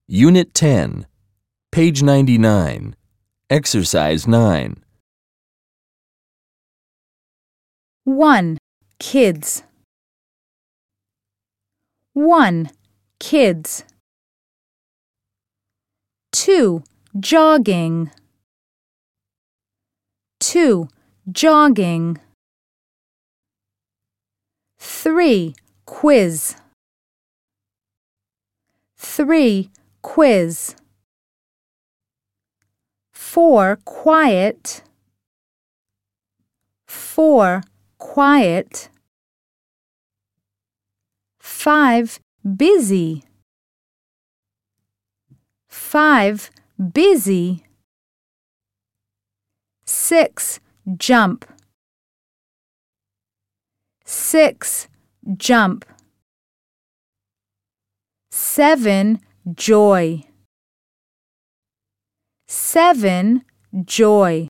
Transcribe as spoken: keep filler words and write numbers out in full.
Unit ten, page ninety-nine, Exercise nine. one. Kids. one. Kids. two. Jogging. two. Jogging. three. Quiz. three. Quiz. four. Quiet. four. Quiet. five. Busy. five. Busy. six. Jump. six. Jump. seven. Joy. seven. Joy.